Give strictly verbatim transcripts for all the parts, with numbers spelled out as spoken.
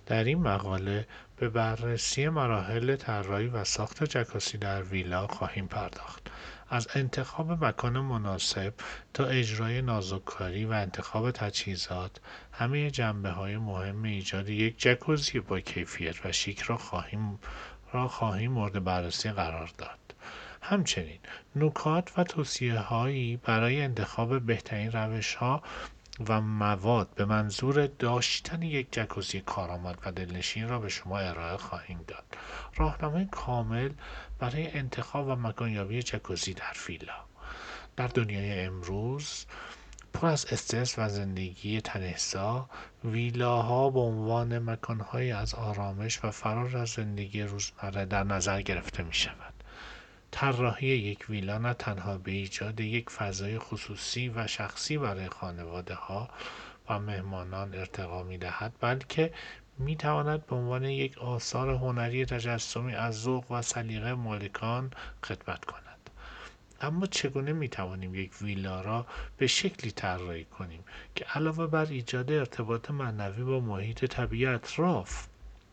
در این مقاله به بررسی مراحل طراحی و ساخت جکوزی در ویلا خواهیم پرداخت. از انتخاب مکان مناسب تا اجرای نازک‌کاری و انتخاب تجهیزات، همه جنبه‌های مهم ایجاد یک جکوزی با کیفیت و شیک را خواهیم را خواهیم مورد بررسی قرار داد. همچنین نکات و توصیه‌هایی برای انتخاب بهترین روش‌ها و مواد به منظور داشتن یک جکوزی کارآمد و دلنشین را به شما ارائه خواهیم داد. راهنمای کامل برای انتخاب و مکانیابی جکوزی در ویلا. در دنیای امروز پر از استرس و زندگی تنه‌زا، ویلاها به عنوان مکان‌هایی از آرامش و فرار از زندگی روزمره در نظر گرفته می‌شود. طراحی یک ویلا نه تنها به ایجاد یک فضای خصوصی و شخصی برای خانواده‌ها و مهمانان ارتقا می‌دهد، بلکه می‌تواند به عنوان یک آثار هنری تجسمی از ذوق و سلیقه مالکان خدمت کند. اما چگونه می‌توانیم یک ویلا را به شکلی طراحی کنیم که علاوه بر ایجاد ارتباط معنوی با محیط طبیعی اطراف،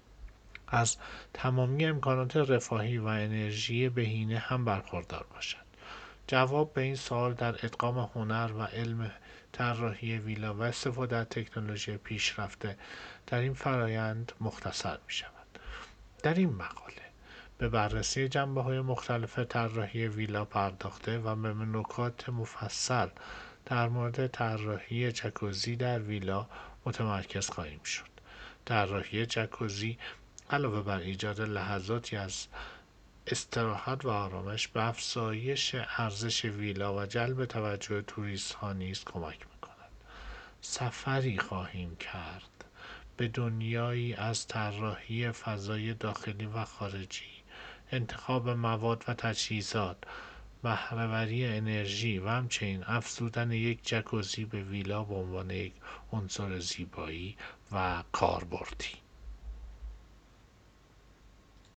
از تمامی امکانات رفاهی و انرژی بهینه هم برخوردار باشد؟ جواب به این سوال در ادغام هنر و علم طراحی ویلا و استفاده از تکنولوژی پیشرفته در این فرایند مختصر می شود. در این مقاله به بررسی جنبه‌های مختلف طراحی ویلا پرداخته و به نکات مفصل در مورد طراحی جکوزی در ویلا متمرکز خواهیم شد. طراحی جکوزی علاوه بر ایجاد لحظاتی از استراحت و آرامش، به افزایش ارزش ویلا و جلب توجه توریست‌ها نیز کمک می‌کند. سفری خواهیم کرد به دنیایی از طراحی فضای داخلی و خارجی، انتخاب مواد و تجهیزات، بهره‌وری انرژی و همچنین افزودن یک جکوزی به ویلا به عنوان یک عنصر زیبایی و کاربردی.